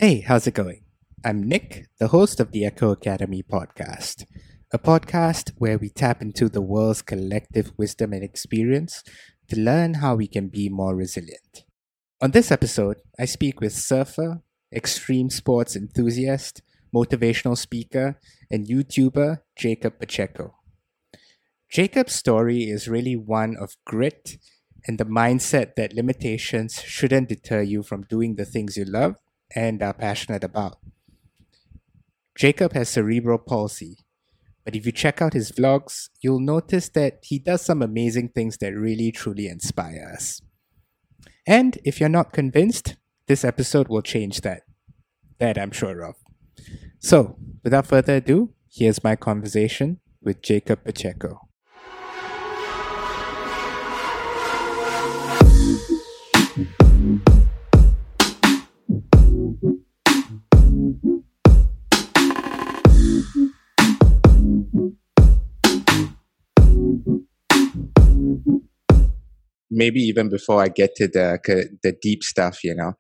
Hey, how's it going? I'm Nick, the host of the Echo Academy podcast, a podcast where we tap into the world's collective wisdom and experience to learn how we can be more resilient. On this episode, I speak with surfer, extreme sports enthusiast, motivational speaker, and YouTuber Jacob Pacheco. Jacob's story is really one of grit and the mindset that limitations shouldn't deter you from doing the things you love and are passionate about. Jacob has cerebral palsy, but if you check out his vlogs, you'll notice that he does some amazing things that really truly inspire us. And if you're not convinced, this episode will change that. That I'm sure of. So, without further ado, here's my conversation with Jacob Pacheco. Maybe even before I get to the deep stuff,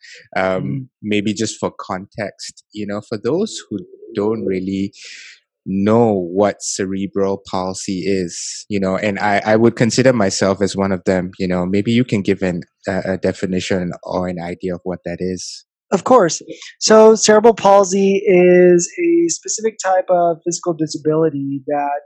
maybe just for context, for those who don't really know what cerebral palsy is, and I would consider myself as one of them, maybe you can give a definition or an idea of what that is. Of course. So cerebral palsy is a specific type of physical disability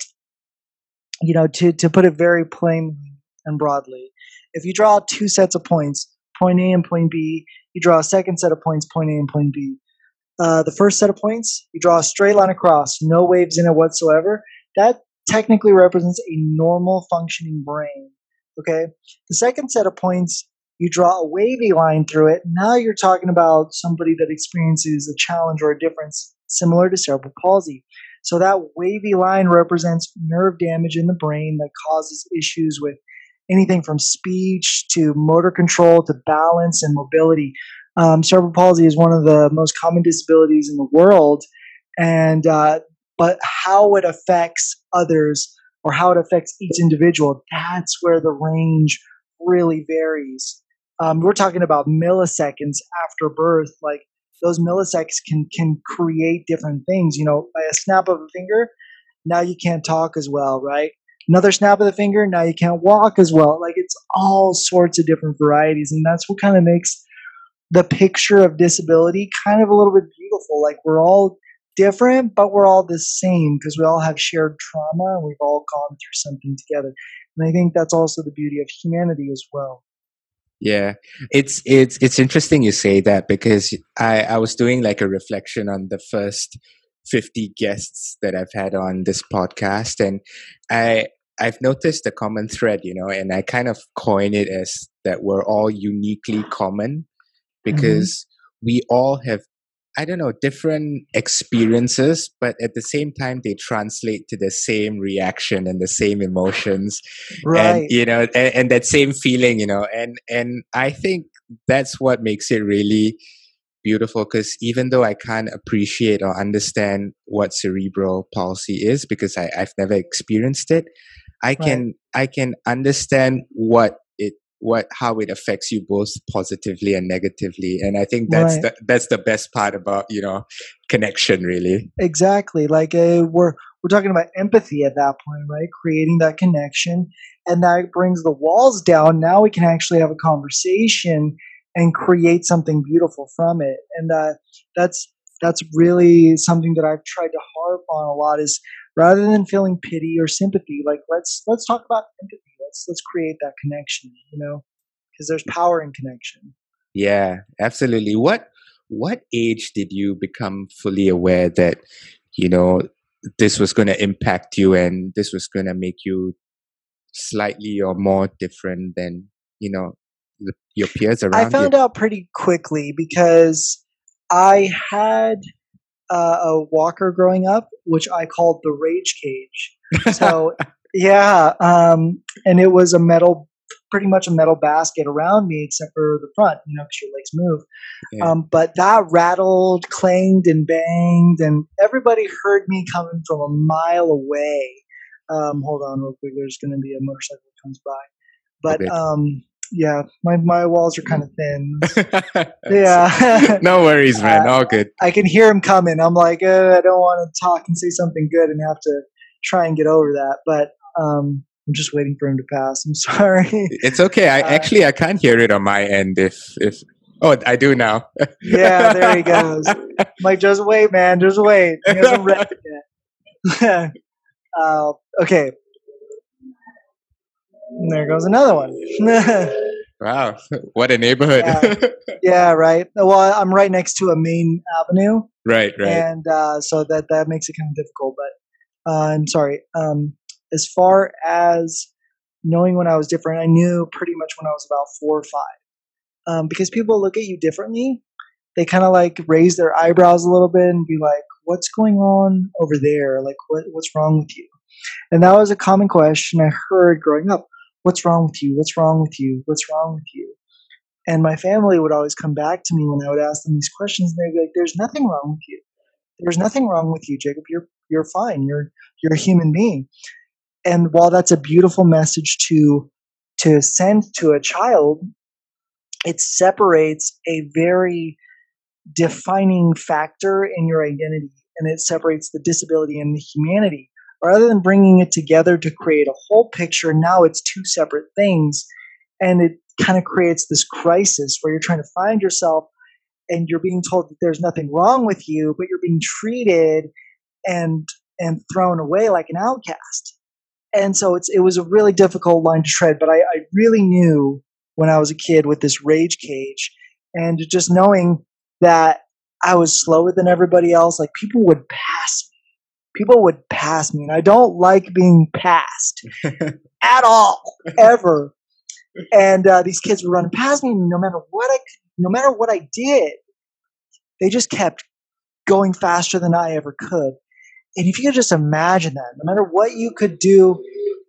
that, to put it very plainly and broadly, if you draw two sets of points, point A and point B, you draw a second set of points, point A and point B. The first set of points, you draw a straight line across, no waves in it whatsoever. That technically represents a normal functioning brain. Okay. The second set of points, you draw a wavy line through it. Now you're talking about somebody that experiences a challenge or a difference similar to cerebral palsy. So that wavy line represents nerve damage in the brain that causes issues with anything from speech to motor control to balance and mobility. Cerebral palsy is one of the most common disabilities in the world, and but how it affects others or how it affects each individual, that's where the range really varies. We're talking about milliseconds after birth. Like those milliseconds can create different things. By a snap of a finger, now you can't talk as well, right? Another snap of the finger, now you can't walk as well. Like it's all sorts of different varieties, and that's what kind of makes the picture of disability kind of a little bit beautiful. Like we're all different, but we're all the same because we all have shared trauma and we've all gone through something together. And I think that's also the beauty of humanity as well. Yeah, it's interesting you say that because I was doing like a reflection on the first 50 guests that I've had on this podcast, and I've noticed a common thread, and I kind of coin it as that we're all uniquely common because we all have, I don't know, different experiences, but at the same time, they translate to the same reaction and the same emotions, Right. and that same feeling, and I think that's what makes it really beautiful because even though I can't appreciate or understand what cerebral palsy is because I've never experienced it, I can understand how it affects you both positively and negatively, and I think that's the best part about connection, really. Exactly. Like we're talking about empathy at that point, right? Creating that connection, and that brings the walls down. Now we can actually have a conversation and create something beautiful from it, and that's really something that I've tried to harp on a lot. Is rather than feeling pity or sympathy, like let's talk about empathy. Let's create that connection, because there's power in connection. Yeah, absolutely. What age did you become fully aware that this was going to impact you and this was going to make you slightly or more different than your peers around you? I found out pretty quickly because I had a walker growing up, which I called the rage cage. So yeah, and it was pretty much a metal basket around me, except for the front, because your legs move. Yeah. But that rattled, clanged, and banged, and everybody heard me coming from a mile away. Hold on real quick. There's going to be a motorcycle that comes by. But yeah, my walls are kind of thin. Yeah. No worries, man. All good. I can hear him coming. I'm like, I don't want to talk and say something good and have to try and get over that. But I'm just waiting for him to pass. I'm sorry. It's okay. I can't hear it on my end. If oh, I do now. Yeah, there he goes. I'm like, just wait, man. Just wait. He hasn't read it yet. Okay. And there goes another one. Wow, what a neighborhood. Yeah, right. Well, I'm right next to a main avenue. Right. And so that makes it kind of difficult. But I'm sorry. As far as knowing when I was different, I knew pretty much when I was about 4 or 5. Because people look at you differently. They kind of like raise their eyebrows a little bit and be like, "What's going on over there? Like, what's wrong with you?" And that was a common question I heard growing up. What's wrong with you? What's wrong with you? What's wrong with you? And my family would always come back to me when I would ask them these questions, and they'd be like, "There's nothing wrong with you. There's nothing wrong with you, Jacob. You're fine. You're a human being." And while that's a beautiful message to send to a child, it separates a very defining factor in your identity, and it separates the disability and the humanity. Rather than bringing it together to create a whole picture, now it's two separate things, and it kind of creates this crisis where you're trying to find yourself and you're being told that there's nothing wrong with you, but you're being treated and thrown away like an outcast. And so it was a really difficult line to tread, but I really knew when I was a kid with this rage cage, and just knowing that I was slower than everybody else, like people would pass me. People would pass me, and I don't like being passed at all, ever. And these kids were running past me, and no matter what I did, they just kept going faster than I ever could. And if you could just imagine that, no matter what you could do,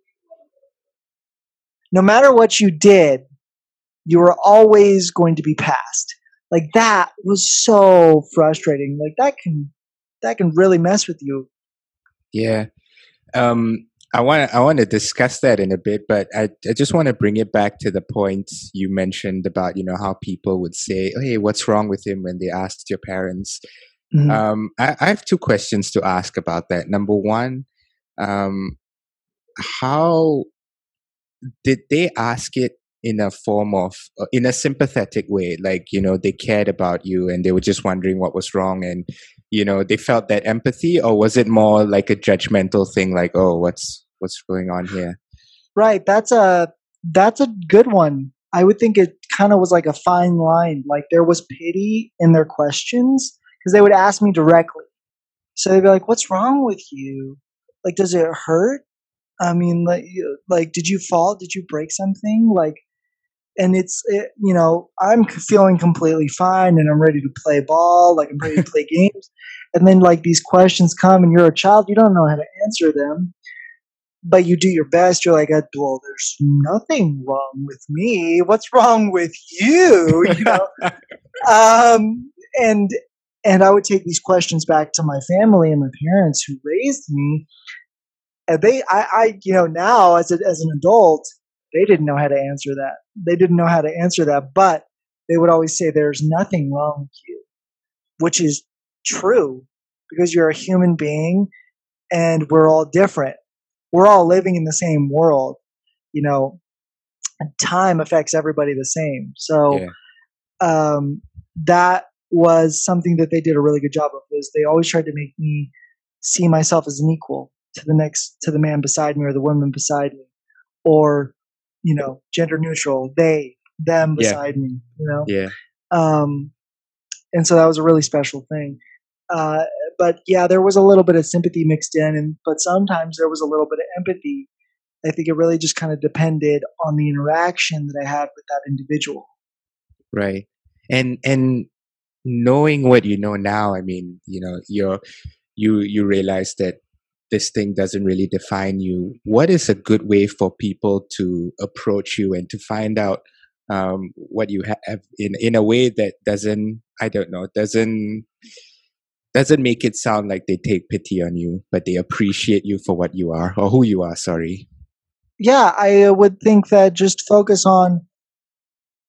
no matter what you did, you were always going to be passed. Like that was so frustrating. Like that can really mess with you. Yeah. I want to discuss that in a bit, but I just want to bring it back to the point you mentioned about, how people would say, "Oh, hey, what's wrong with him?" when they asked your parents. Mm-hmm. I have 2 questions to ask about that. Number one, how did they ask it in a form of, in a sympathetic way? Like, they cared about you and they were just wondering what was wrong, and, they felt that empathy, or was it more like a judgmental thing? Like, oh, what's going on here? Right. That's a good one. I would think it kind of was like a fine line. Like there was pity in their questions because they would ask me directly. So they'd be like, "What's wrong with you? Like, does it hurt? I mean, like, did you fall? Did you break something? Like," and I'm feeling completely fine and I'm ready to play ball. Like I'm ready to play games. And then like these questions come and you're a child, you don't know how to answer them, but you do your best. You're like, "Well, there's nothing wrong with me. What's wrong with you?" And I would take these questions back to my family and my parents who raised me. And now as an adult, they didn't know how to answer that. They didn't know how to answer that, but they would always say, "There's nothing wrong with you," which is true because you're a human being and we're all different. We're all living in the same world, and time affects everybody the same. So, Yeah. That was something that they did a really good job of. Is they always tried to make me see myself as an equal to the man beside me or the woman beside me, or gender neutral, they, them beside me. Yeah. And so that was a really special thing. But yeah, there was a little bit of sympathy mixed in, but sometimes there was a little bit of empathy. I think it really just kind of depended on the interaction that I had with that individual. Right. And knowing what you know now, I mean, you realize that this thing doesn't really define you. What is a good way for people to approach you and to find out what you have in a way that doesn't make it sound like they take pity on you, but they appreciate you for what you are or who you are? Sorry. Yeah, I would think that just focus on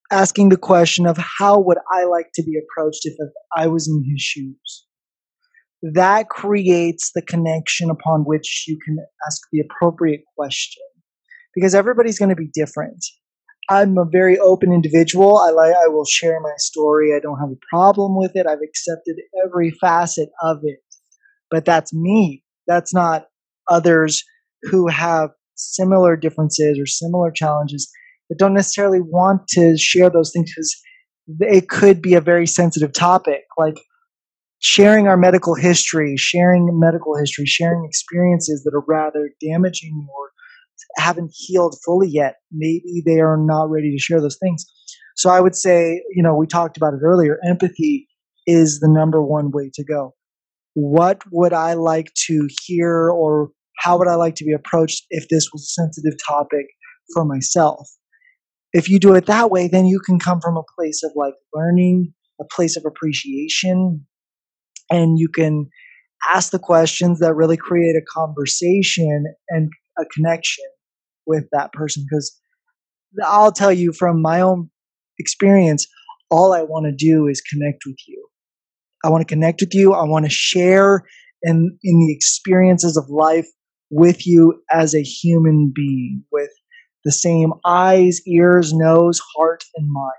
asking the question of how would I like to be approached if I was in his shoes. That creates the connection upon which you can ask the appropriate question, because everybody's going to be different. I'm a very open individual. I will share my story. I don't have a problem with it. I've accepted every facet of it. But that's me. That's not others who have similar differences or similar challenges that don't necessarily want to share those things, because it could be a very sensitive topic. Like sharing medical history, sharing experiences that are rather damaging or haven't healed fully yet. Maybe they are not ready to share those things. So I would say, we talked about it earlier, empathy is the number one way to go. What would I like to hear, or how would I like to be approached if this was a sensitive topic for myself? If you do it that way, then you can come from a place of like learning, a place of appreciation, and you can ask the questions that really create a conversation and a connection with that person. Because I'll tell you from my own experience, all I want to do is connect with you. I want to connect with you. I want to share in the experiences of life with you as a human being, with the same eyes, ears, nose, heart, and mind.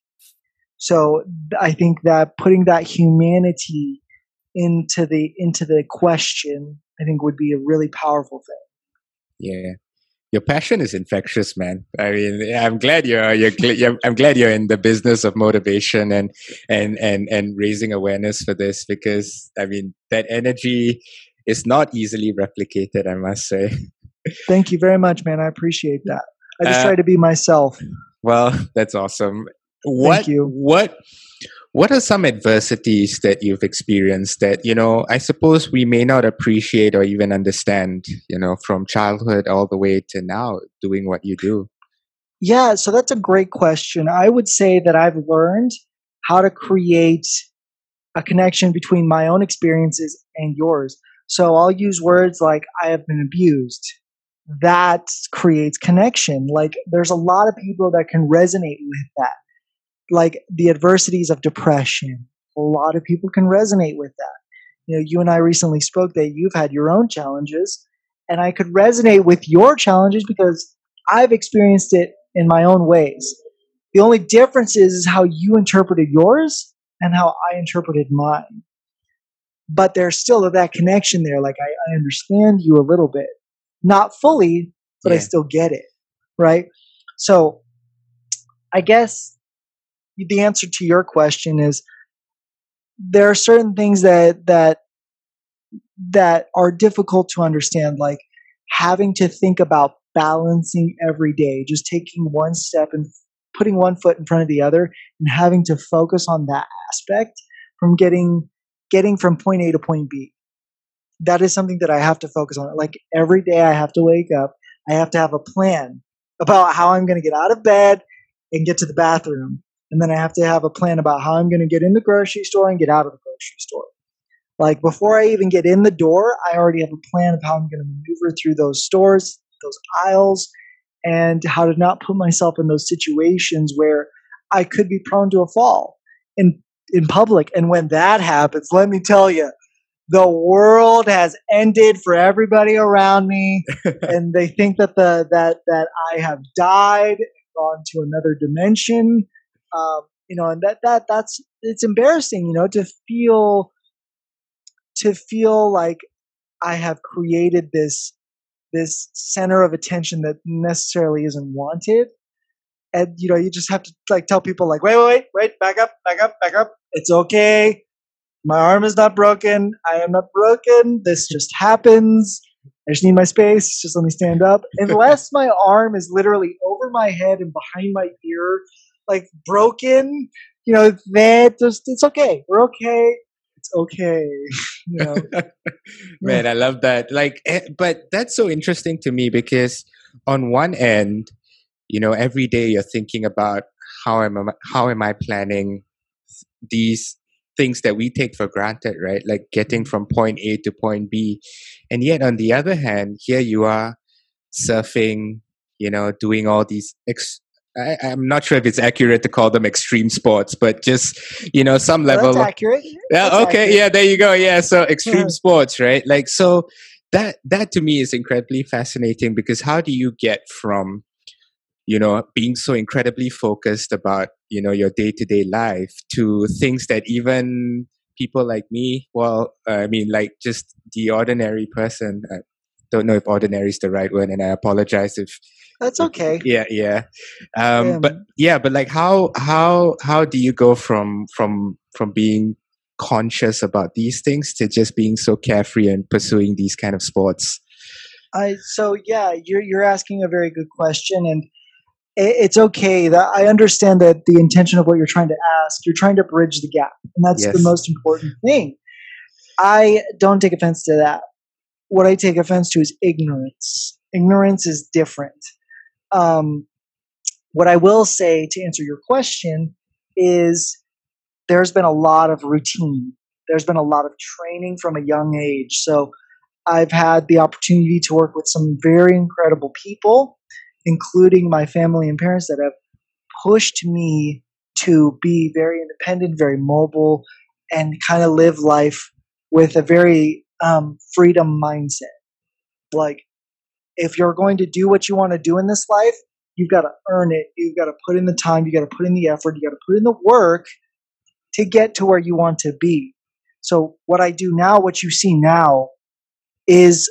So I think that putting that humanity into the question, I think, would be a really powerful thing. Yeah. Your passion is infectious, man. I mean, I'm glad I'm glad you're in the business of motivation and raising awareness for this, because I mean that energy is not easily replicated, I must say. Thank you very much, man. I appreciate that. I just try to be myself. Well, that's awesome. Thank you. What are some adversities that you've experienced that, I suppose we may not appreciate or even understand, from childhood all the way to now doing what you do? Yeah, so that's a great question. I would say that I've learned how to create a connection between my own experiences and yours. So I'll use words like I have been abused. That creates connection. Like there's a lot of people that can resonate with that. Like the adversities of depression, a lot of people can resonate with that. You and I recently spoke that you've had your own challenges, and I could resonate with your challenges because I've experienced it in my own ways. The only difference is how you interpreted yours and how I interpreted mine. But there's still that connection there. Like I understand you a little bit, not fully, but I still get it. Right. So I guess the answer to your question is there are certain things that are difficult to understand, like having to think about balancing every day, just taking one step and putting one foot in front of the other, and having to focus on that aspect from getting from point A to point B. That is something that I have to focus on. Like every day I have to wake up, I have to have a plan about how I'm going to get out of bed and get to the bathroom. And then I have to have a plan about how I'm going to get in the grocery store and get out of the grocery store. Like before I even get in the door, I already have a plan of how I'm going to maneuver through those stores, those aisles, and how to not put myself in those situations where I could be prone to a fall in public. And when that happens, let me tell you, the world has ended for everybody around me, and they think that that I have died and gone to another dimension. And that's it's embarrassing, to feel like I have created this center of attention that necessarily isn't wanted. And you just have to like tell people like, wait, back up. It's okay. My arm is not broken. I am not broken. This just happens. I just need my space. Just let me stand up. Unless my arm is literally over my head and behind my ear, like broken, that just, it's okay. We're okay. It's okay. Man, I love that. But that's so interesting to me because on one end, every day you're thinking about how am I planning these things that we take for granted, right? Like getting from point A to point B. And yet on the other hand, here you are surfing, doing all these I'm not sure if it's accurate to call them extreme sports, but just, some Well, that's level. accurate. Yeah, That's okay, accurate. yeah, there you go. Yeah, so extreme sports, right? Like, so that to me is incredibly fascinating, because how do you get from, being so incredibly focused about, your day-to-day life, to things that even people like me, well, I mean, like, just the ordinary person, I don't know if ordinary is the right word, and I apologize That's if okay. yeah, yeah. But Um, yeah, but like, how do you go from being conscious about these things to just being so carefree and pursuing these kind of sports? so yeah, you're asking a very good question, and it's okay. That I understand that the intention of what you're trying to ask, you're trying to bridge the gap, and that's the Yes. most important thing. I don't take offense to that. What I take offense to is ignorance. Ignorance is different. Um, what I will say to answer your question is there's been a lot of routine. There's been a lot of training from a young age. So I've had the opportunity to work with some very incredible people, including my family and parents, that have pushed me to be very independent, very mobile, and kind of live life with a very freedom mindset. Like, if you're going to do what you want to do in this life, you've got to earn it. You've got to put in the time. You got to put in the effort. You got to put in the work to get to where you want to be. So, what I do now, what you see now, is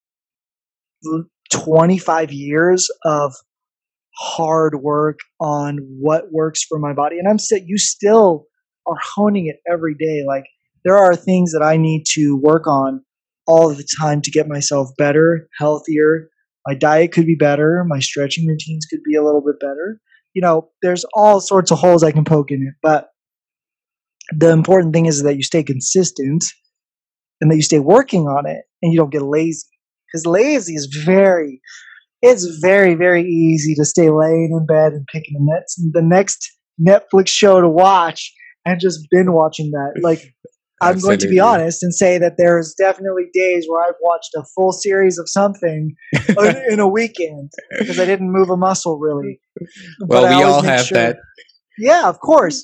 25 years of hard work on what works for my body. And you still are honing it every day. Like, there are things that I need to work on all the time to get myself better, healthier. My diet could be better. My stretching routines could be a little bit better. There's all sorts of holes I can poke in it. But the important thing is that you stay consistent and that you stay working on it and you don't get lazy. Because lazy is it's very, very easy to stay laying in bed and picking the next Netflix show to watch and just binge watching that. Like, I'm going to be Absolutely. honest and say that there's definitely days where I've watched a full series of something in a weekend because I didn't move a muscle really. But Well, I we always all make have sure. that. Yeah, of course.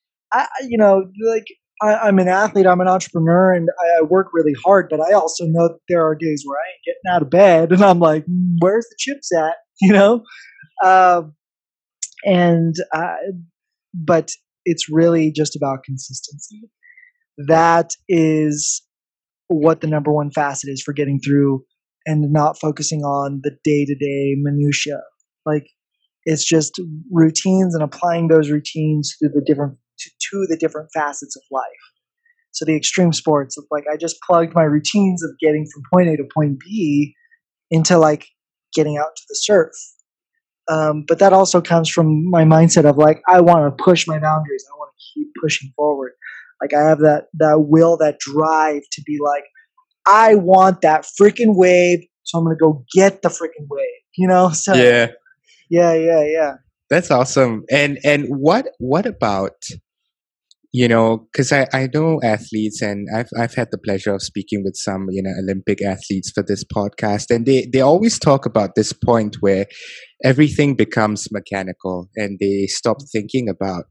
Like, I'm an athlete, I'm an entrepreneur, and I work really hard. But I also know that there are days where I ain't getting out of bed, and I'm like, "Where's the chips at?" You know. Um, and But it's really just about consistency. Yeah. That is what the number one facet is for getting through, and not focusing on the day to day minutia. Like, it's just routines and applying those routines to the different facets of life. So the extreme sports, like, I just plugged my routines of getting from point A to point B into, like, getting out to the surf. But that also comes from my mindset of, like, I want to push my boundaries. I want to keep pushing forward. Like, I have that will, that drive to be like, I want that freaking wave, so I'm gonna go get the freaking wave. So Yeah. yeah, yeah, yeah. That's awesome. And what about, because I know athletes, and I've had the pleasure of speaking with some, Olympic athletes for this podcast, and they always talk about this point where everything becomes mechanical, and they stop thinking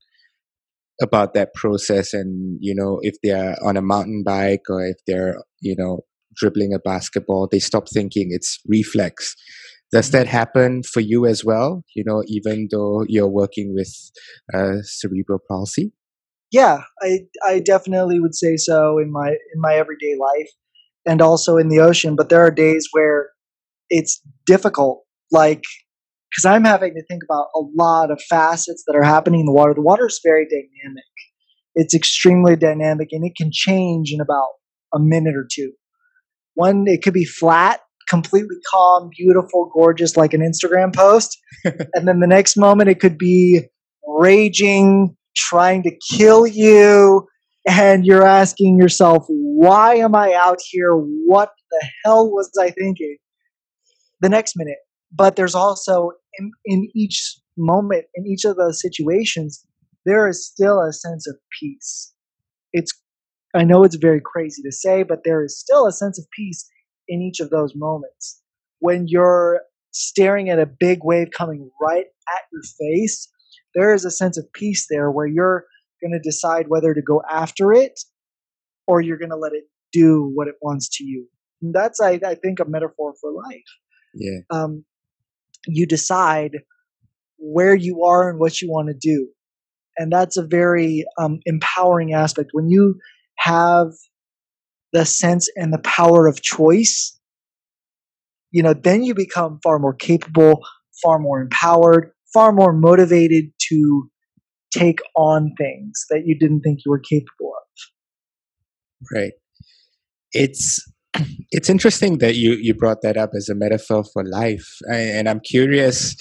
about that process. And if they're on a mountain bike, or if they're dribbling a basketball, they stop thinking, it's reflex. Does that happen for you as well, even though you're working with cerebral palsy? Yeah, I definitely would say so in my everyday life and also in the ocean. But there are days where it's difficult, like, because I'm having to think about a lot of facets that are happening in the water. The water is very dynamic. It's extremely dynamic, and it can change in about a minute or two. One, it could be flat, completely calm, beautiful, gorgeous, like an Instagram post. And then the next moment, it could be raging, trying to kill you. And you're asking yourself, why am I out here? What the hell was I thinking the next minute? But there's also, in each moment, in each of those situations, there is still a sense of peace. It's I know it's very crazy to say, but there is still a sense of peace in each of those moments. When you're staring at a big wave coming right at your face, there is a sense of peace there where you're going to decide whether to go after it or you're going to let it do what it wants to you. And that's, I think, a metaphor for life. Yeah. You decide where you are and what you want to do. And that's a very empowering aspect. When you have the sense and the power of choice, then you become far more capable, far more empowered, far more motivated to take on things that you didn't think you were capable of. Right. It's interesting that you brought that up as a metaphor for life, and I'm curious,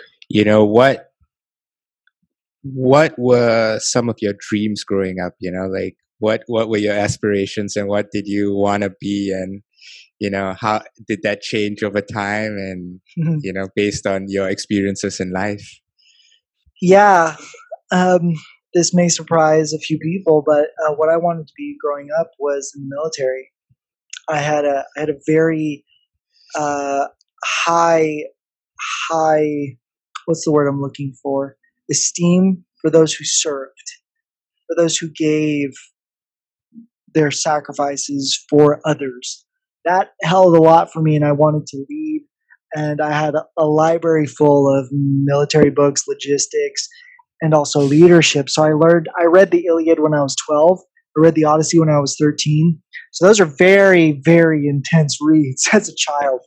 what were some of your dreams growing up? Like what were your aspirations, and what did you want to be, and how did that change over time, and based on your experiences in life? Yeah. This may surprise a few people, but what I wanted to be growing up was in the military. I had a very high, what's the word I'm looking for? Esteem for those who served, for those who gave their sacrifices for others. That held a lot for me, and I wanted to lead. And I had a library full of military books, logistics, and also leadership. So I read the Iliad when I was 12. I read the Odyssey when I was 13. So those are very, very intense reads as a child.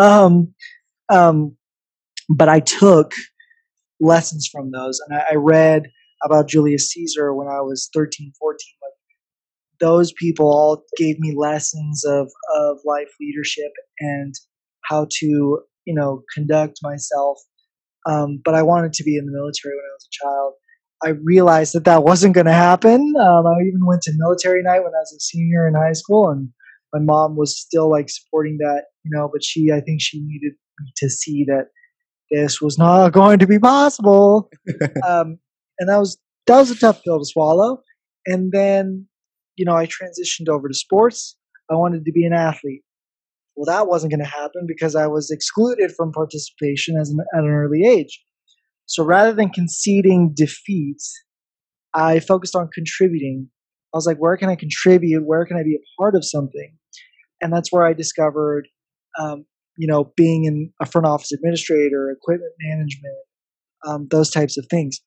But I took lessons from those. And I read about Julius Caesar when I was 13, 14. Like, those people all gave me lessons of life leadership and how to, conduct myself. But I wanted to be in the military when I was a child. I realized that wasn't going to happen. I even went to military night when I was a senior in high school, and my mom was still supporting that, but I think she needed me to see that this was not going to be possible. And that was a tough pill to swallow. And then, I transitioned over to sports. I wanted to be an athlete. Well, that wasn't going to happen because I was excluded from participation at an early age. So rather than conceding defeat, I focused on contributing. I was like, where can I contribute? Where can I be a part of something? And that's where I discovered, being in a front office administrator, equipment management, those types of things.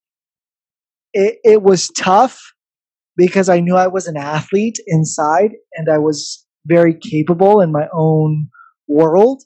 It was tough because I knew I was an athlete inside and I was very capable in my own world.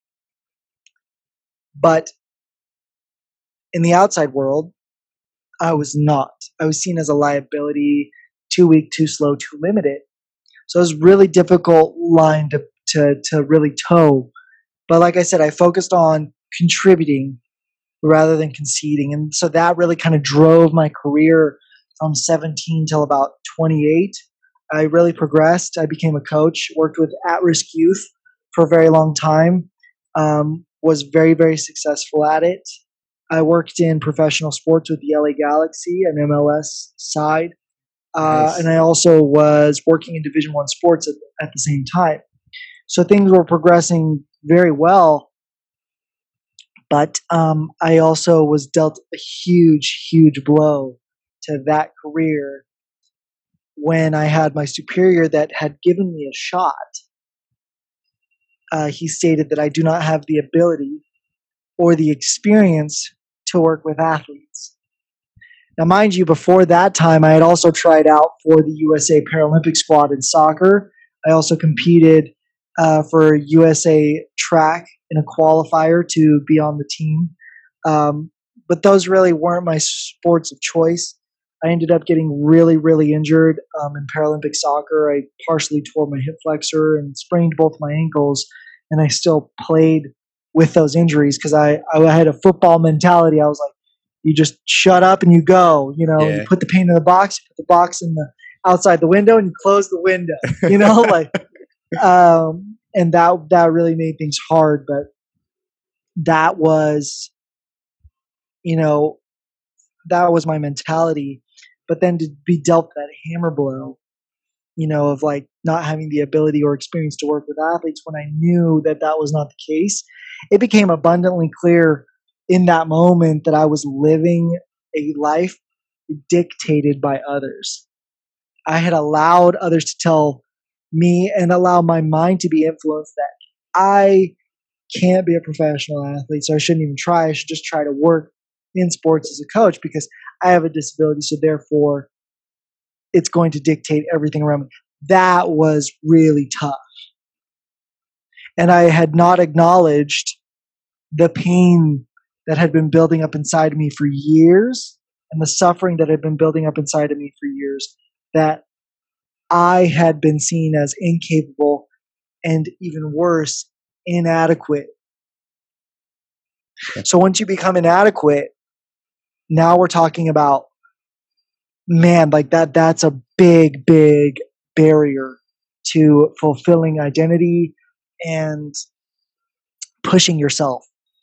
But in the outside world, I was not. I was seen as a liability, too weak, too slow, too limited. So it was a really difficult line to really toe. But like I said, I focused on contributing rather than conceding. And so that really kind of drove my career from 17 till about 28. I really progressed. I became a coach, worked with at-risk youth for a very long time, was very, very successful at it. I worked in professional sports with the LA Galaxy and MLS side. Nice. And I also was working in Division I sports at the same time. So things were progressing very well. But I also was dealt a huge, huge blow to that career when I had my superior that had given me a shot. He stated that I do not have the ability or the experience to work with athletes. Now, mind you, before that time, I had also tried out for the USA Paralympic squad in soccer. I also competed for USA track in a qualifier to be on the team. But those really weren't my sports of choice. I ended up getting really, really injured in Paralympic soccer. I partially tore my hip flexor and sprained both my ankles, and I still played with those injuries because I had a football mentality. I was like, you just shut up and you go. You put the paint in the box, you put the box in the outside the window, and you close the window. And that really made things hard. But that was, that was my mentality. But then to be dealt that hammer blow of like not having the ability or experience to work with athletes, when I knew that that was not the case, it became abundantly clear in that moment that I was living a life dictated by others. I had allowed others to tell me and allow my mind to be influenced that I can't be a professional athlete, so I shouldn't even try. I should just try to work in sports as a coach because I have a disability, so therefore it's going to dictate everything around me. That was really tough. And I had not acknowledged the pain that had been building up inside of me for years and the suffering that had been building up inside of me for years, that I had been seen as incapable and even worse, inadequate. So once you become inadequate, now we're talking about, man, like that's a big, big barrier to fulfilling identity and pushing yourself.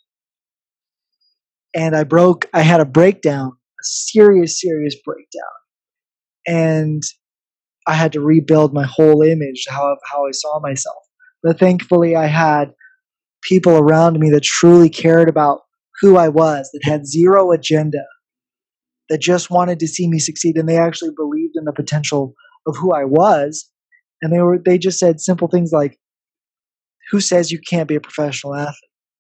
And I had a breakdown, a serious, serious breakdown. And I had to rebuild my whole image, how I saw myself. But thankfully, I had people around me that truly cared about who I was, that had zero agenda, that just wanted to see me succeed, and they actually believed in the potential of who I was. And they just said simple things like, "Who says you can't be a professional athlete?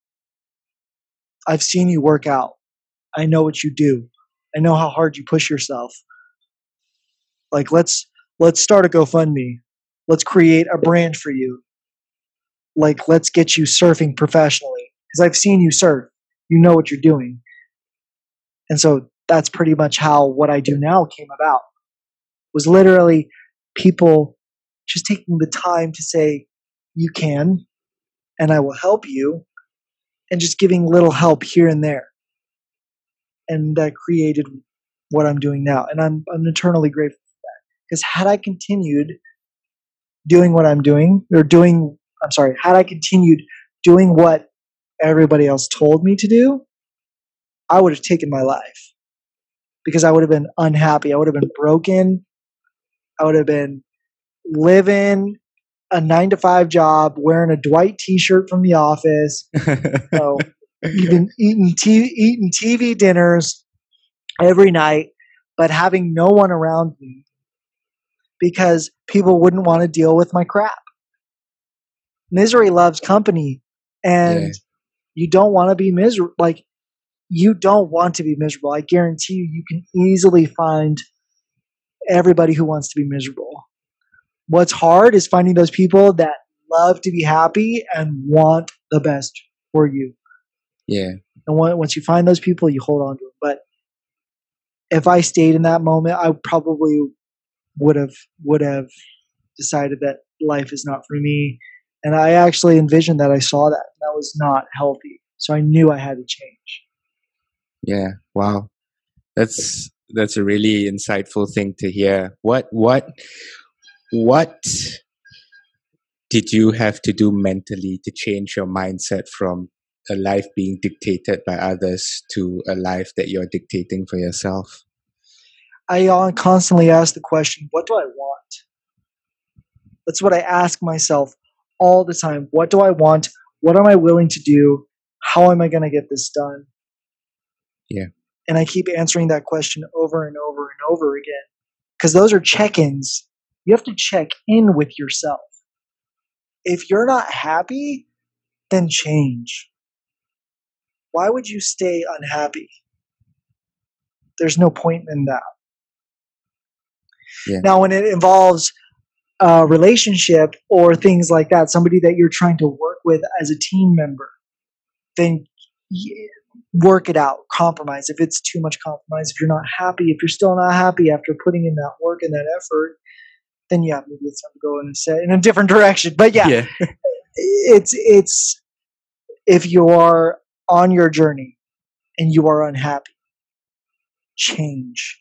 I've seen you work out. I know what you do. I know how hard you push yourself. Like let's start a GoFundMe. Let's create a brand for you. Like let's get you surfing professionally because I've seen you surf. You know what you're doing." And so that's pretty much how what I do now came about. Was literally people just taking the time to say, "You can, and I will help you," and just giving little help here and there. And that created what I'm doing now. And I'm eternally grateful for that. Because had I continued doing what I'm doing, had I continued doing what everybody else told me to do, I would have taken my life. Because I would have been unhappy. I would have been broken. I would have been living a 9-to-5 job, wearing a Dwight t-shirt from The Office, even eating TV dinners every night, but having no one around me because people wouldn't want to deal with my crap. Misery loves company, and you don't want to be miserable. Like, you don't want to be miserable. I guarantee you can easily find everybody who wants to be miserable. What's hard is finding those people that love to be happy and want the best for you. Yeah. And once you find those people, you hold on to them. But if I stayed in that moment, I probably would have decided that life is not for me. And I actually envisioned that. I saw that. That was not healthy. So I knew I had to change. Yeah. Wow. That's a really insightful thing to hear. What did you have to do mentally to change your mindset from a life being dictated by others to a life that you're dictating for yourself? I constantly ask the question, what do I want? That's what I ask myself all the time. What do I want? What am I willing to do? How am I going to get this done? Yeah. And I keep answering that question over and over and over again because those are check-ins. You have to check in with yourself. If you're not happy, then change. Why would you stay unhappy? There's no point in that. Yeah. Now, when it involves a relationship or things like that, somebody that you're trying to work with as a team member, then work it out, compromise. If it's too much compromise, if you're not happy, if you're still not happy after putting in that work and that effort, then yeah, maybe it's time to go in a different direction. But yeah. It's if you are on your journey and you are unhappy, change.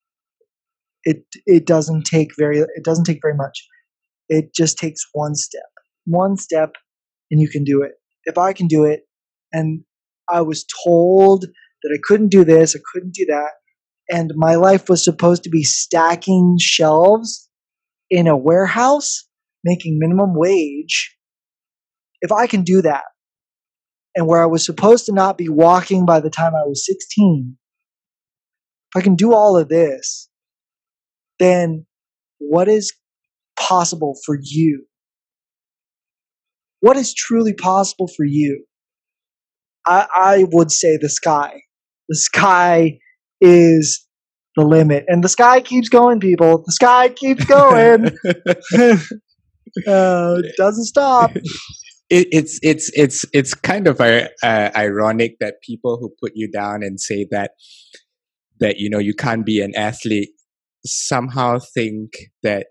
It doesn't take very much. It just takes one step, and you can do it. If I can do it, and I was told that I couldn't do this, I couldn't do that, and my life was supposed to be stacking shelves in a warehouse making minimum wage, if I can do that, and where I was supposed to not be walking by the time I was 16, if I can do all of this, then what is possible for you? What is truly possible for you? I would say the sky. The sky is the limit. And the sky keeps going, people. The sky keeps going. Doesn't stop. It's kind of ironic that people who put you down and say that you can't be an athlete somehow think that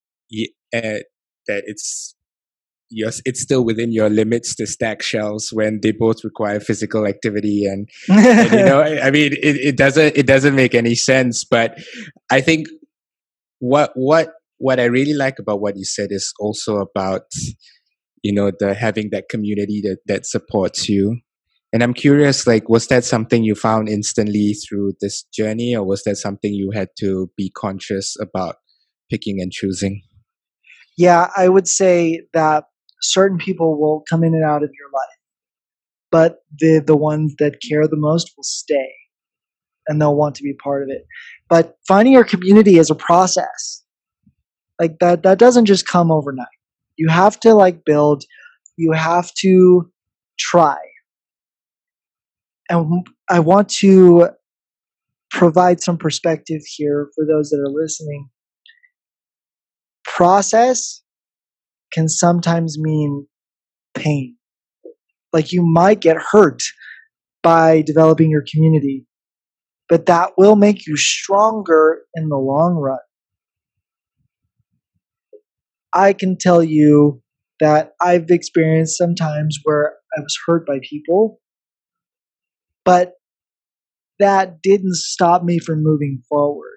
that it's still within your limits to stack shelves when they both require physical activity, and I mean it doesn't make any sense. But I think what I really like about what you said is also about the having that community that supports you. And I'm curious, like, was that something you found instantly through this journey, or was that something you had to be conscious about picking and choosing? Yeah, I would say that certain people will come in and out of your life, but the ones that care the most will stay, and they'll want to be part of it. But finding your community is a process. Like that doesn't just come overnight. You have to build, you have to try. And I want to provide some perspective here for those that are listening. Process can sometimes mean pain. Like you might get hurt by developing your community, but that will make you stronger in the long run. I can tell you that I've experienced some times where I was hurt by people, but that didn't stop me from moving forward.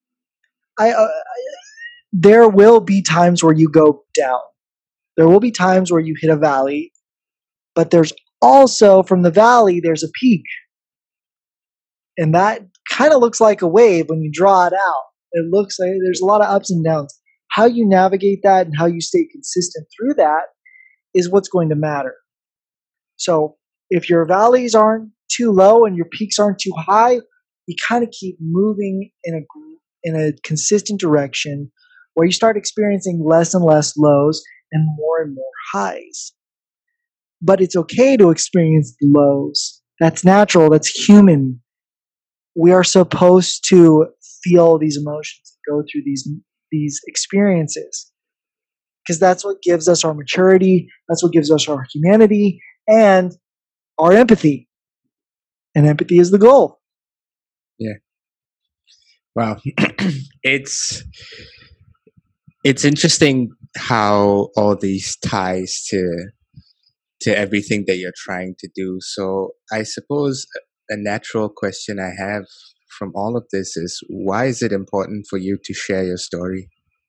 There will be times where you go down. There will be times where you hit a valley, but there's also, from the valley, there's a peak. And that kind of looks like a wave when you draw it out. It looks like there's a lot of ups and downs. How you navigate that and how you stay consistent through that is what's going to matter. So if your valleys aren't too low and your peaks aren't too high, you kind of keep moving in a consistent direction where you start experiencing less and less lows and more highs. But it's okay to experience the lows. That's natural. That's human. We are supposed to feel these emotions, go through these experiences, because that's what gives us our maturity. That's what gives us our humanity and our empathy. And empathy is the goal. Yeah. Wow. It's interesting how all these ties to everything that you're trying to do. So I suppose a natural question I have from all of this is, why is it important for you to share your story?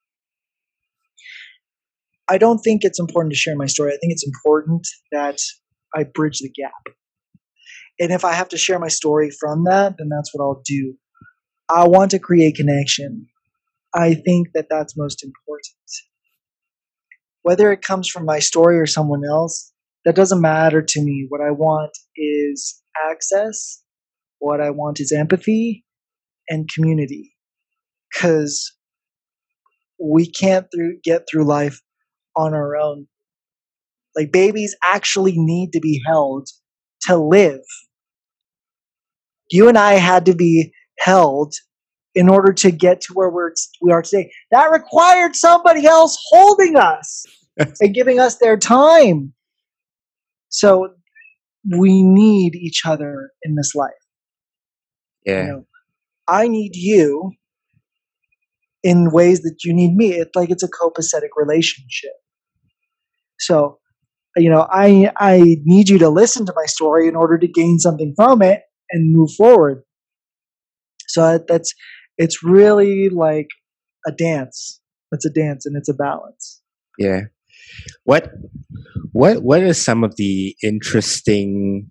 I don't think it's important to share my story. I think it's important that I bridge the gap. And if I have to share my story from that, then that's what I'll do. I want to create connection. I think that that's most important. Whether it comes from my story or someone else, that doesn't matter to me. What I want is access. What I want is empathy and community. Because we can't get through life on our own. Like, babies actually need to be held to live. You and I had to be held in order to get to where we are today. That required somebody else holding us and giving us their time. So we need each other in this life. Yeah. I need you in ways that you need me. It's like it's a copacetic relationship. So, I need you to listen to my story in order to gain something from it and move forward. So it's really like a dance. It's a dance and it's a balance. Yeah. What are some of the interesting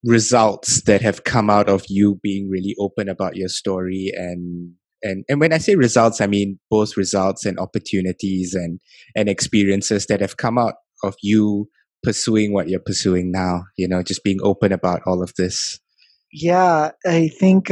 results that have come out of you being really open about your story, and when I say results, I mean both results and opportunities and experiences that have come out of you pursuing what you're pursuing now, just being open about all of this. Yeah, I think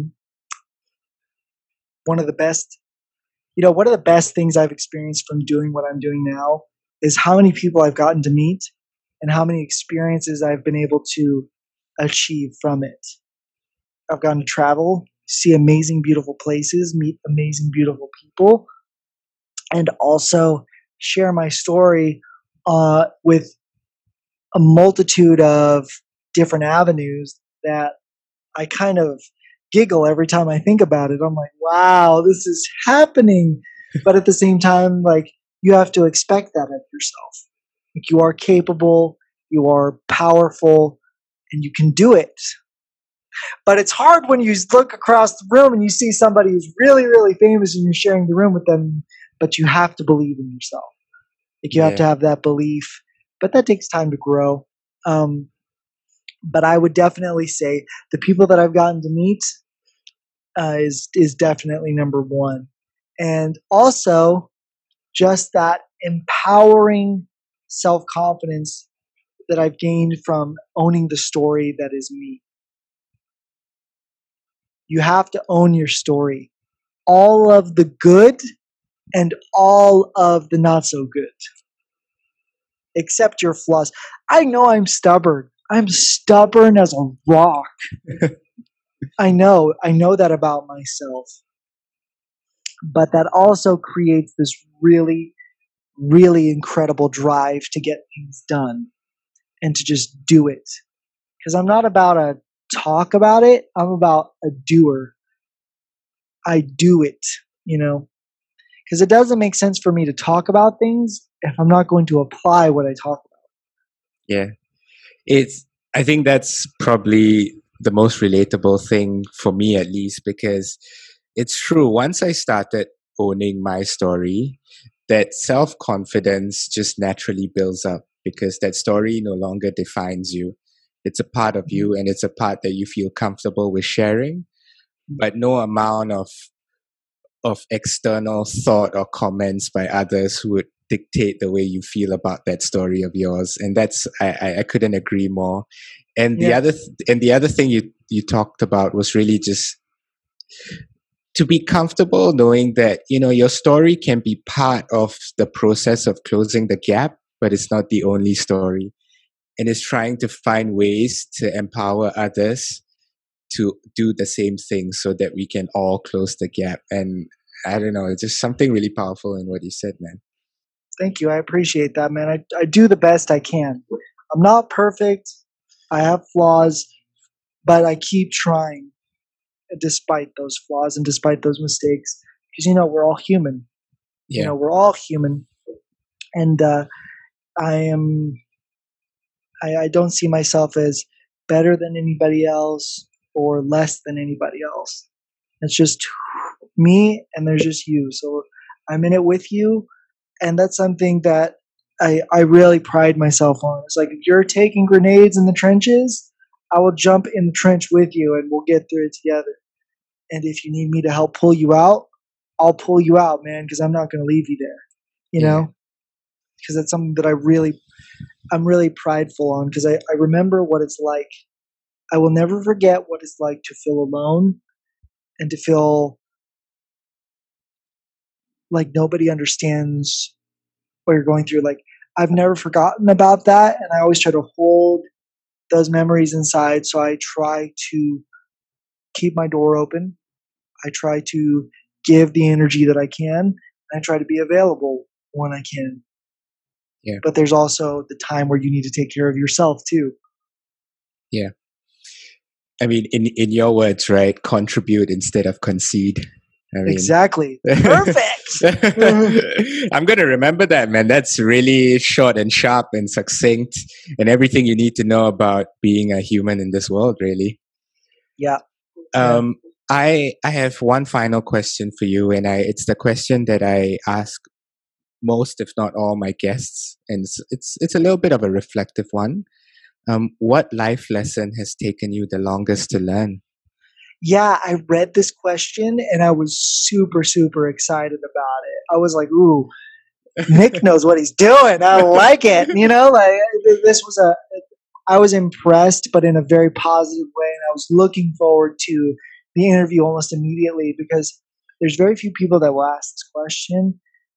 one of the best things I've experienced from doing what I'm doing now is how many people I've gotten to meet and how many experiences I've been able to achieve from it. I've gotten to travel, see amazing, beautiful places, meet amazing, beautiful people, and also share my story with a multitude of different avenues that I kind of giggle every time I think about it. I'm like, wow, this is happening. But at the same time, like, you have to expect that of yourself. Like, you are capable, you are powerful, and you can do it. But it's hard when you look across the room and you see somebody who's really, really famous and you're sharing the room with them, but you have to believe in yourself. Like, you have to have that belief, but that takes time to grow. But I would definitely say the people that I've gotten to meet is definitely number one. And also just that empowering self-confidence that I've gained from owning the story that is me. You have to own your story. All of the good and all of the not so good. Accept your flaws. I know I'm stubborn. I'm stubborn as a rock. I know that about myself. But that also creates this really, really incredible drive to get things done and to just do it. Because I'm not about a talk about it. I'm about a doer. I do it, because it doesn't make sense for me to talk about things if I'm not going to apply what I talk about. Yeah. I think that's probably the most relatable thing for me, at least, because it's true. Once I started owning my story, that self-confidence just naturally builds up because that story no longer defines you. It's a part of you, and it's a part that you feel comfortable with sharing, but no amount of external thought or comments by others would dictate the way you feel about that story of yours. And that's I couldn't agree more. And the other thing you talked about was really just to be comfortable knowing that your story can be part of the process of closing the gap, but it's not the only story. And it's trying to find ways to empower others to do the same thing so that we can all close the gap. And I don't know, it's just something really powerful in what you said, man. Thank you. I appreciate that, man. I do the best I can. I'm not perfect. I have flaws, but I keep trying despite those flaws and despite those mistakes. Because, we're all human. Yeah. We're all human. And I don't see myself as better than anybody else or less than anybody else. It's just me and there's just you. So I'm in it with you. And that's something that I really pride myself on. It's like, if you're taking grenades in the trenches, I will jump in the trench with you and we'll get through it together. And if you need me to help pull you out, I'll pull you out, man, because I'm not going to leave you there, because that's something that I'm really prideful on, because I remember what it's like. I will never forget what it's like to feel alone and to feel like nobody understands what you're going through. Like, I've never forgotten about that, and I always try to hold those memories inside. So I try to keep my door open. I try to give the energy that I can, and I try to be available when I can. Yeah. But there's also the time where you need to take care of yourself too. Yeah. I mean, in your words, right? Contribute instead of concede. Exactly. Perfect. I'm going to remember that, man. That's really short and sharp and succinct and everything you need to know about being a human in this world, really. Yeah. I have one final question for you, and it's the question that I ask most, if not all, my guests, and it's a little bit of a reflective one. What life lesson has taken you the longest to learn? Yeah, I read this question and I was super, super excited about it. I was like, ooh, Nick knows what he's doing. I like it. Like this was I was impressed, but in a very positive way. And I was looking forward to the interview almost immediately because there's very few people that will ask this question.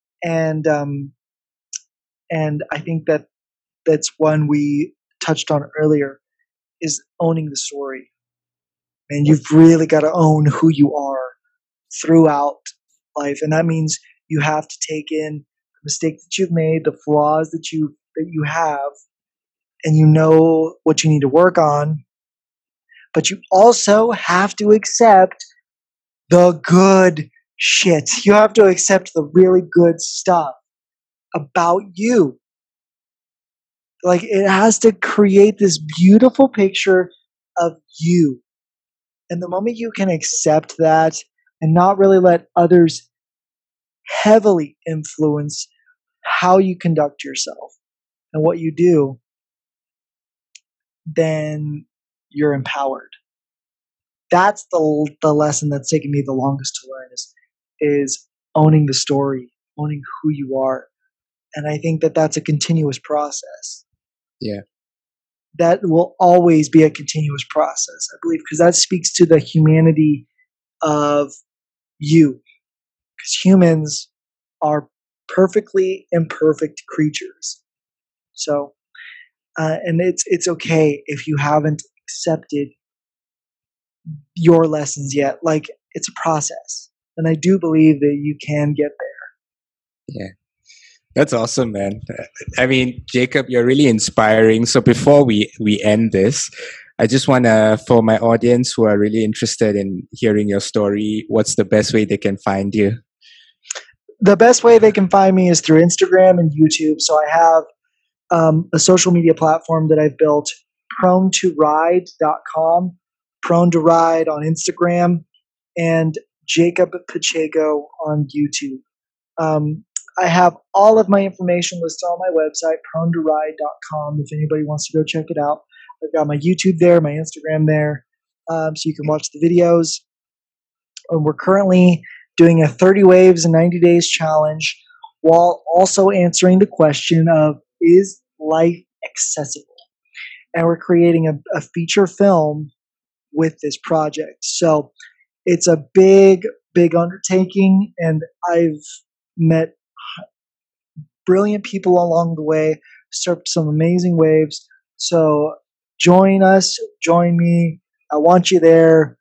And I think that that's one we touched on earlier is owning the story. And you've really got to own who you are throughout life. And that means you have to take in the mistake that you've made, the flaws that you have, and you know what you need to work on. But you also have to accept the good shit. You have to accept the really good stuff about you. Like it has to create this beautiful picture of you. And the moment you can accept that and not really let others heavily influence how you conduct yourself and what you do, then you're empowered. That's the lesson that's taken me the longest to learn is owning the story, owning who you are. And I think that that's a continuous process. Yeah. That will always be a continuous process, I believe, because that speaks to the humanity of you. Because humans are perfectly imperfect creatures. So, and it's okay if you haven't accepted your lessons yet. Like it's a process, and I do believe that you can get there. Yeah. That's awesome, man. I mean, Jacob, you're really inspiring. So before we end this, I just want to, for my audience who are really interested in hearing your story, what's the best way they can find you? The best way they can find me is through Instagram and YouTube. So I have a social media platform that I've built, pronetoride.com, prone to ride on Instagram, and Jacob Pacheco on YouTube. I have all of my information listed on my website, pronetoride.com, if anybody wants to go check it out. I've got my YouTube there, my Instagram there, so you can watch the videos. And we're currently doing a 30 waves in 90 days challenge while also answering the question of, is life accessible? And we're creating a feature film with this project. So it's a big, big undertaking, and I've met brilliant people along the way, surfed some amazing waves. So join us, join me. I want you there.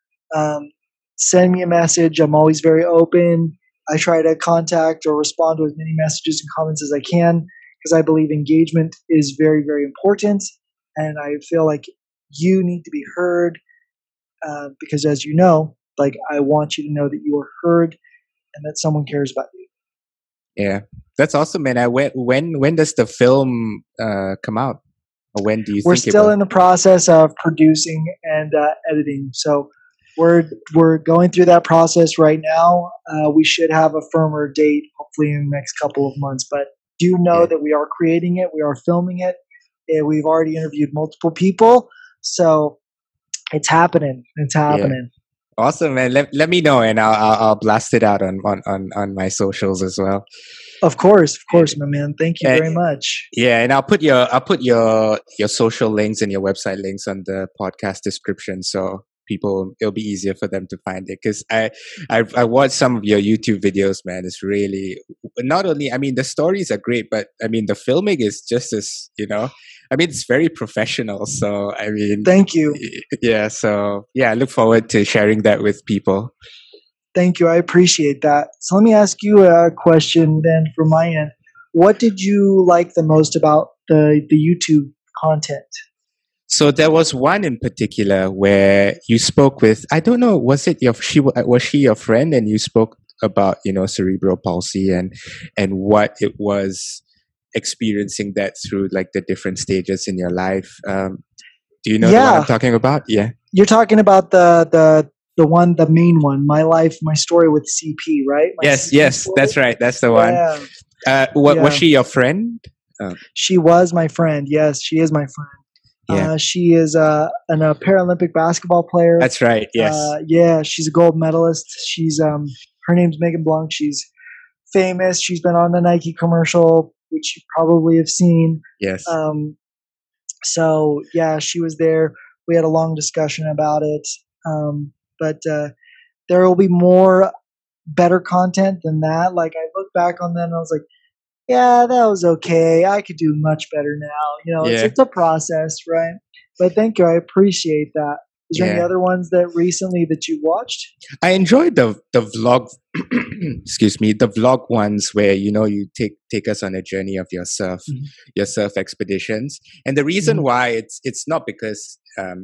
Send me a message. I'm always very open. I try to contact or respond to as many messages and comments as I can because I believe engagement is very, very important. And I feel like you need to be heard because, as you know, like I want you to know that you are heard and that someone cares about you. Yeah, that's awesome, man. When does the film come out? Or when do you We're think still in the process of producing and editing. So we're going through that process right now. We should have a firmer date, hopefully in the next couple of months. But do know that we are creating it. We are filming it. And we've already interviewed multiple people. So it's happening. It's happening. Yeah. Awesome, man. Let me know, and I'll blast it out on my socials as well. Of course, my man. Thank you very much. Yeah, and I'll put your social links and your website links on the podcast description, so it'll be easier for them to find it. Because I watched some of your YouTube videos, man. It's really not only. I mean, the stories are great, but I mean, the filming is just as I mean, it's very professional. So, I mean, thank you. Yeah. So, yeah, I look forward to sharing that with people. Thank you. I appreciate that. So let me ask you a question then from my end. What did you like the most about the YouTube content? So there was one in particular where you spoke with, I don't know, was she your friend, and you spoke about, cerebral palsy and what it was experiencing that through like the different stages in your life. Do you know what I'm talking about? Yeah. You're talking about the main one, my story with CP, right? Yes, story? That's right. That's the one. Was she your friend? She was my friend. Yes, she is my friend. Yeah. She is a Paralympic basketball player. That's right. Yes. Yeah, she's a gold medalist. She's her name's Megan Blanc. She's famous. She's been on the Nike commercial, which you probably have seen. Yes. So yeah, she was there. We had a long discussion about it. But there will be more better content than that. Like, I look back on that and I was like, yeah, that was okay. I could do much better now. Yeah. It's a process, right? But thank you. I appreciate that. Is there any Yeah. other ones that recently that you watched? I enjoyed the vlog, excuse me, the vlog ones where you take us on a journey of your surf expeditions. And the reason why it's not because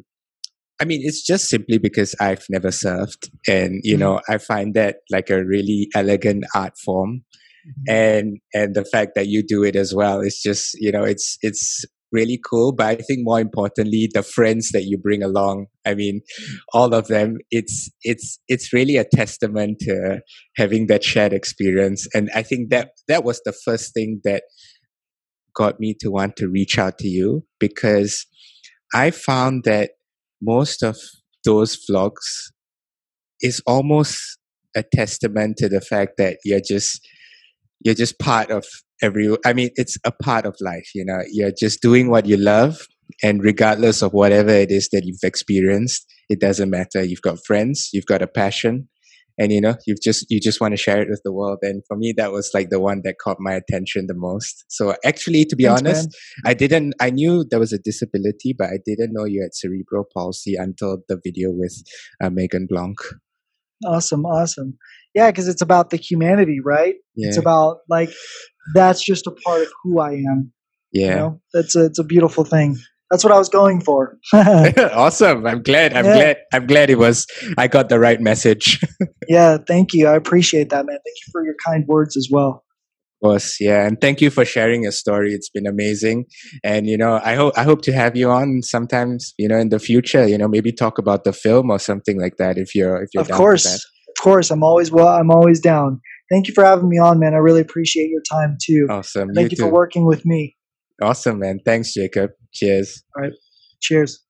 it's just simply because I've never surfed, and I find that like a really elegant art form, and the fact that you do it as well is just it's really cool. But I think more importantly, the friends that you bring along, all of them, it's really a testament to having that shared experience. And I think that was the first thing that got me to want to reach out to you, because I found that most of those vlogs is almost a testament to the fact that you're just part of it's a part of life. You're just doing what you love, and regardless of whatever it is that you've experienced, it doesn't matter. You've got friends, you've got a passion, and you just want to share it with the world. And for me, that was like the one that caught my attention the most. So actually, to be honest, man, I knew there was a disability, but I didn't know you had cerebral palsy until the video with Megan Blanc. Awesome. Yeah, because it's about the humanity, right? Yeah. It's about that's just a part of who I am. Yeah, it's a beautiful thing. That's what I was going for. Awesome. I'm glad I got the right message. Yeah, thank you. I appreciate that, man. Thank you for your kind words as well. Of course, yeah, and thank you for sharing your story. It's been amazing, and I hope to have you on sometimes. In the future, maybe talk about the film or something like that. If you're of down course, for that. Of course, I'm always down. Thank you for having me on, man. I really appreciate your time too. Awesome. Thank you for working with me. Awesome, man. Thanks, Jacob. Cheers. All right. Cheers.